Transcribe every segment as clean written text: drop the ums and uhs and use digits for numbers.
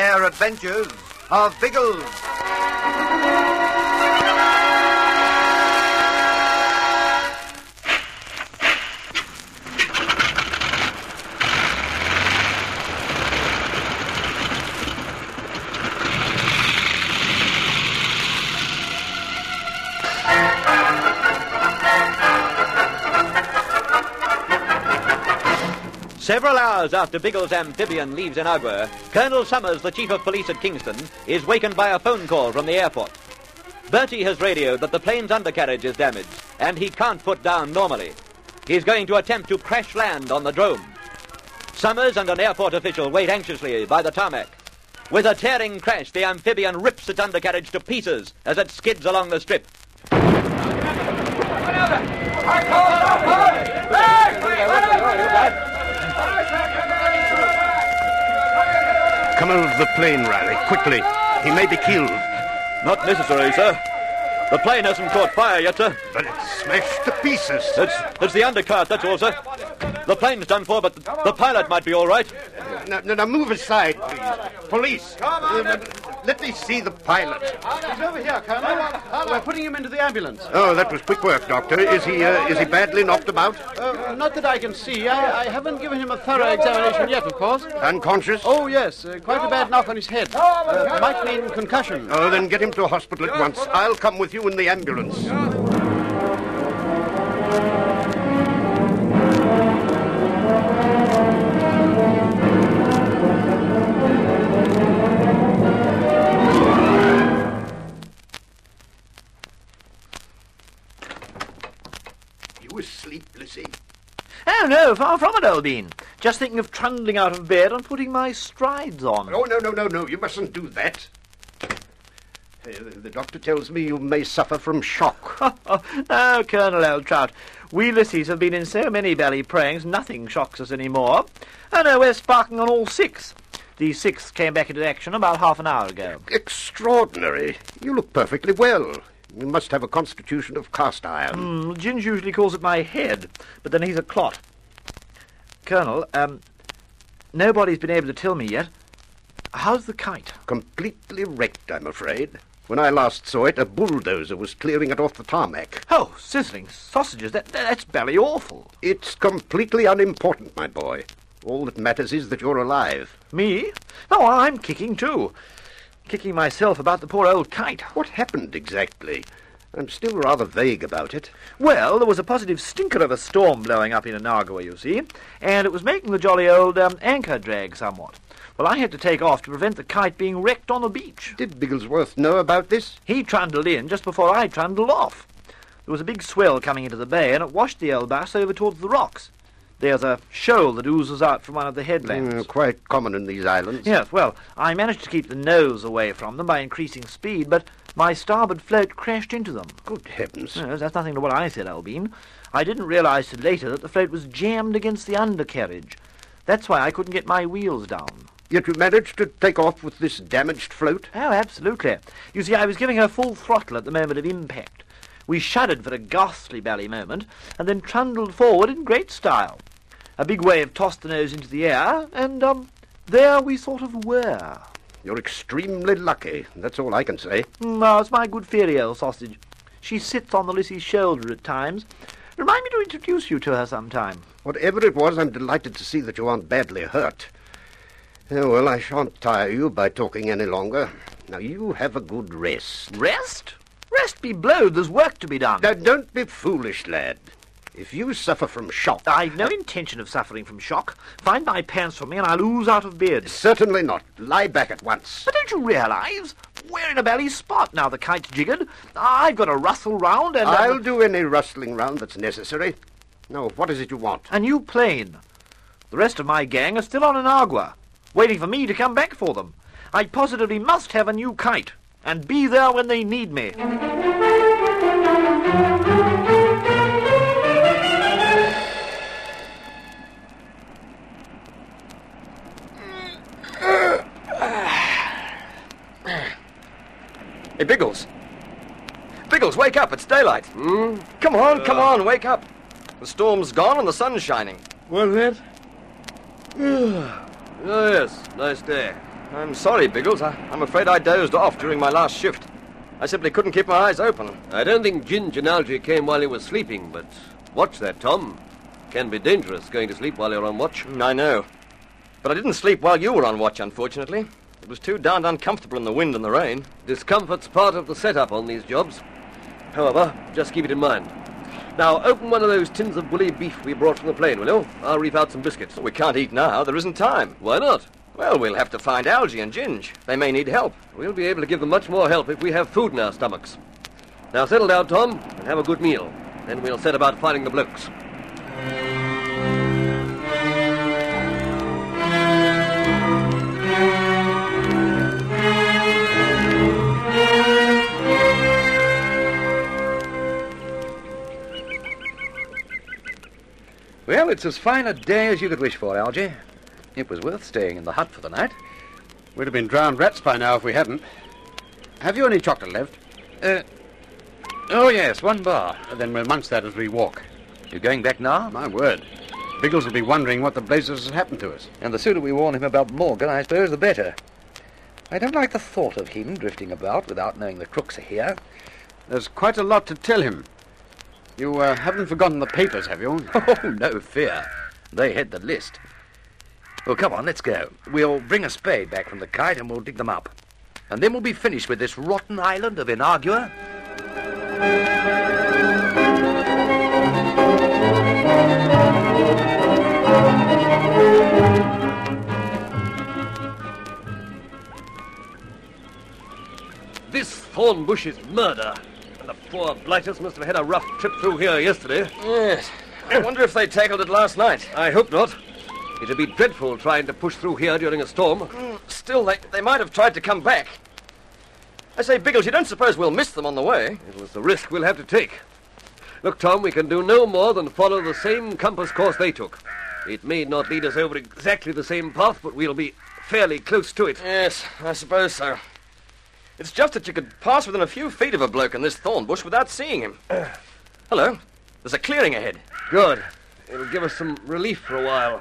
rare adventures of Biggles. Several hours after Biggles' amphibian leaves Inagua, Colonel Summers, the Chief of Police at Kingston, is wakened by a phone call from the airport. Bertie has radioed that the plane's undercarriage is damaged, and he can't put down normally. He's going to attempt to crash land on the drome. Summers and an airport official wait anxiously by the tarmac. With a tearing crash, the amphibian rips its undercarriage to pieces as it skids along the strip. Come out of the plane, Riley, quickly. He may be killed. Not necessary, sir. The plane hasn't caught fire yet, sir. But it's smashed to pieces. It's the undercart, that's all, sir. The plane's done for, but the pilot might be all right. Now move aside, please. Police, let me see the pilot. He's over here, Colonel. We're putting him into the ambulance. Oh, that was quick work, Doctor. Is he badly knocked about? Not that I can see. I haven't given him a thorough examination yet, of course. Unconscious? Oh, yes. Quite a bad knock on his head. Might mean concussion. Oh, then get him to a hospital at once. I'll come with you in the ambulance. You asleep, Lizzie? Oh, no, far from it, old bean. Just thinking of trundling out of bed and putting my strides on. Oh, no. You mustn't do that. The doctor tells me you may suffer from shock. Oh, Colonel Old Trout, we Lissies have been in so many bally pranks, nothing shocks us any more. Oh, no, we're sparking on all six. The sixth came back into action about half an hour ago. Extraordinary. You look perfectly well. You must have a constitution of cast iron. Ginge usually calls it my head, but then he's a clot. Colonel, nobody's been able to tell me yet. How's the kite? Completely wrecked, I'm afraid. When I last saw it, a bulldozer was clearing it off the tarmac. Oh, sizzling sausages, that's bally awful. It's completely unimportant, my boy. All that matters is that you're alive. Me? Oh, I'm kicking too. Kicking myself about the poor old kite. What happened exactly? I'm still rather vague about it. Well, there was a positive stinker of a storm blowing up in Inagua, you see, and it was making the jolly old anchor drag somewhat. Well, I had to take off to prevent the kite being wrecked on the beach. Did Bigglesworth know about this? He trundled in just before I trundled off. There was a big swell coming into the bay, and it washed the old bus over towards the rocks. There's a shoal that oozes out from one of the headlands. Quite common in these islands. Yes, well, I managed to keep the nose away from them by increasing speed, but my starboard float crashed into them. Good heavens. Yes, that's nothing to what I said, Albine. I didn't realise till later that the float was jammed against the undercarriage. That's why I couldn't get my wheels down. Yet you managed to take off with this damaged float? Oh, absolutely. You see, I was giving her full throttle at the moment of impact. We shuddered for a ghastly bally moment, and then trundled forward in great style. A big wave tossed the nose into the air, and, there we sort of were. You're extremely lucky. That's all I can say. Oh, it's my good fairy old sausage. She sits on the Lissie's shoulder at times. Remind me to introduce you to her sometime. Whatever it was, I'm delighted to see that you aren't badly hurt. Oh, well, I shan't tire you by talking any longer. Now, you have a good rest. Rest? Rest be blowed, there's work to be done. Now, don't be foolish, lad. If you suffer from shock... I've no intention of suffering from shock. Find my pants for me and I'll ooze out of bed. Certainly not. Lie back at once. But don't you realise? We're in a bally spot now the kite's jiggered. I've got to rustle round and... I'll do any rustling round that's necessary. Now, what is it you want? A new plane. The rest of my gang are still on Inagua, waiting for me to come back for them. I positively must have a new kite, and be there when they need me. Hey, Biggles. Biggles, wake up. It's daylight. Come on, wake up. The storm's gone and the sun's shining. What's that? Oh, yes, nice day. I'm sorry, Biggles. I'm afraid I dozed off during my last shift. I simply couldn't keep my eyes open. I don't think Ginge and Algy came while he was sleeping, but watch that, Tom. Can be dangerous going to sleep while you're on watch. I know. But I didn't sleep while you were on watch, unfortunately. It was too darned uncomfortable in the wind and the rain. Discomfort's part of the setup on these jobs. However, just keep it in mind. Now, open one of those tins of bully beef we brought from the plane, will you? I'll reef out some biscuits. We can't eat now. There isn't time. Why not? Well, we'll have to find Algy and Ginge. They may need help. We'll be able to give them much more help if we have food in our stomachs. Now, settle down, Tom, and have a good meal. Then we'll set about finding the blokes. Well, it's as fine a day as you could wish for, Algy. It was worth staying in the hut for the night. We'd have been drowned rats by now if we hadn't. Have you any chocolate left? Oh, yes, 1 bar. Then we'll munch that as we walk. You going back now? My word. Biggles will be wondering what the blazes has happened to us. And the sooner we warn him about Morgan, I suppose, the better. I don't like the thought of him drifting about without knowing the crooks are here. There's quite a lot to tell him. You haven't forgotten the papers, have you? Oh, no fear. They head the list. Well, come on, let's go. We'll bring a spade back from the kite and we'll dig them up. And then we'll be finished with this rotten island of Inagua. This thorn bush is murder. And the poor blighters must have had a rough trip through here yesterday. Yes. I wonder if they tackled it last night. I hope not. It'd be dreadful trying to push through here during a storm. Still, they might have tried to come back. I say, Biggles, you don't suppose we'll miss them on the way? It was the risk we'll have to take. Look, Tom, we can do no more than follow the same compass course they took. It may not lead us over exactly the same path, but we'll be fairly close to it. Yes, I suppose so. It's just that you could pass within a few feet of a bloke in this thorn bush without seeing him. Hello. There's a clearing ahead. Good. It'll give us some relief for a while.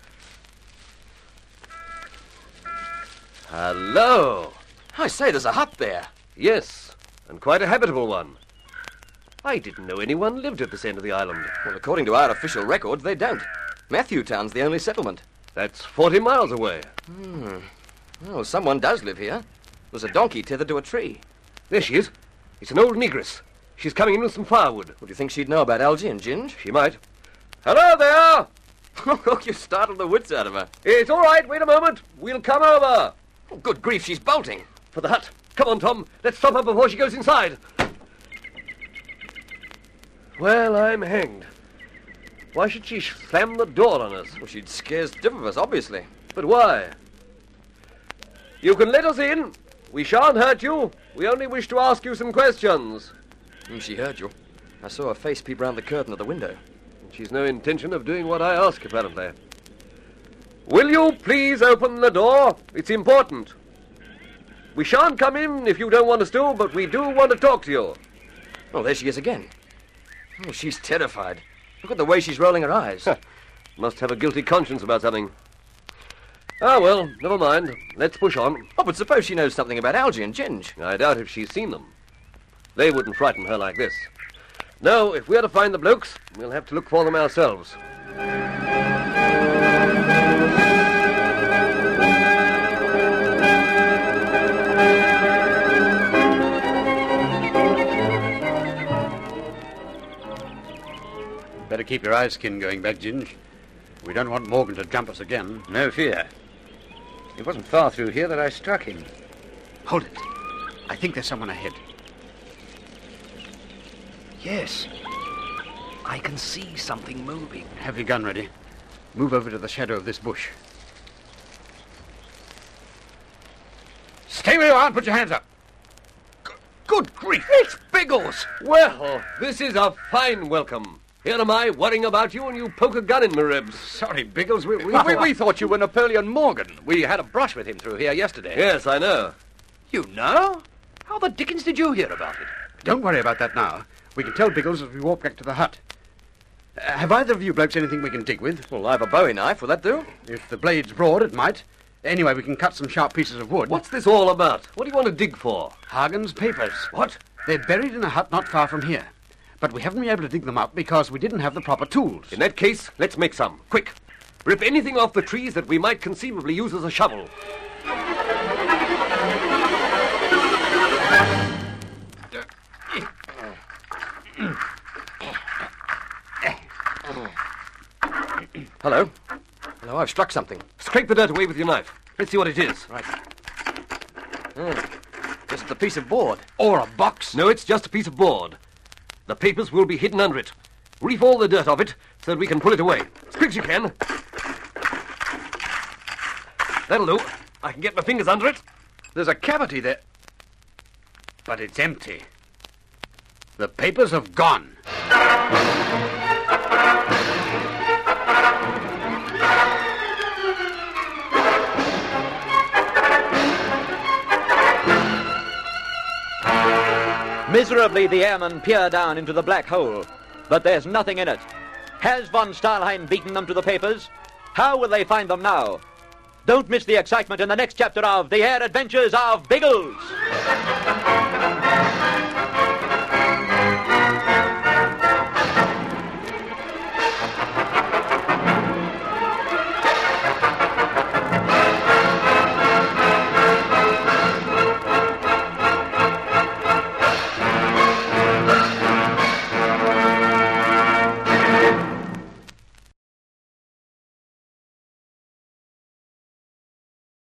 Hello. I say, there's a hut there. Yes, and quite a habitable one. I didn't know anyone lived at this end of the island. Well, according to our official records, they don't. Matthewtown's the only settlement. That's 40 miles away. Oh, someone does live here. There's a donkey tethered to a tree. There she is. It's an old negress. She's coming in with some firewood. Well, do you think she'd know about Algy and Ginge? She might. Hello there! Oh, you startled the wits out of her. It's all right. Wait a moment. We'll come over. Oh, good grief, she's bolting. For the hut. Come on, Tom. Let's stop her before she goes inside. Well, I'm hanged. Why should she slam the door on us? Well, she'd scare stiff of us, obviously. But why? You can let us in. We shan't hurt you. We only wish to ask you some questions. She heard you. I saw her face peep round the curtain of the window. She's no intention of doing what I ask, apparently. Will you please open the door? It's important. We shan't come in if you don't want us to, but we do want to talk to you. Oh, there she is again. Oh, she's terrified. Look at the way she's rolling her eyes. Must have a guilty conscience about something. Ah, well, never mind. Let's push on. Oh, but suppose she knows something about Algy and Ginge. I doubt if she's seen them. They wouldn't frighten her like this. No, if we're to find the blokes, we'll have to look for them ourselves. Better keep your eyes skinned going back, Ginge. We don't want Morgan to jump us again. No fear. It wasn't far through here that I struck him. Hold it. I think there's someone ahead. Yes. I can see something moving. Have your gun ready. Move over to the shadow of this bush. Stay where you are and put your hands up. Good grief, it's Biggles! Well, this is a fine welcome. Here am I worrying about you and you poke a gun in my ribs. Sorry, Biggles. We We thought you were Napoleon Morgan. We had a brush with him through here yesterday. Yes, I know. You know? How the dickens did you hear about it? Don't worry about that now. We can tell Biggles as we walk back to the hut. Have either of you blokes anything we can dig with? Well, I have a bowie knife. Will that do? If the blade's broad, it might. Anyway, we can cut some sharp pieces of wood. What's this all about? What do you want to dig for? Hagen's papers. What? They're buried in a hut not far from here. But we haven't been able to dig them up because we didn't have the proper tools. In that case, let's make some. Quick. Rip anything off the trees that we might conceivably use as a shovel. Hello? Hello, I've struck something. Scrape the dirt away with your knife. Let's see what it is. Right. Just a piece of board. Or a box. No, it's just a piece of board. The papers will be hidden under it. Reef all the dirt off it so that we can pull it away. As quick as you can. That'll do. I can get my fingers under it. There's a cavity there. But it's empty. The papers have gone. Miserably, the airmen peer down into the black hole, but there's nothing in it. Has von Stahlheim beaten them to the papers? How will they find them now? Don't miss the excitement in the next chapter of The Air Adventures of Biggles.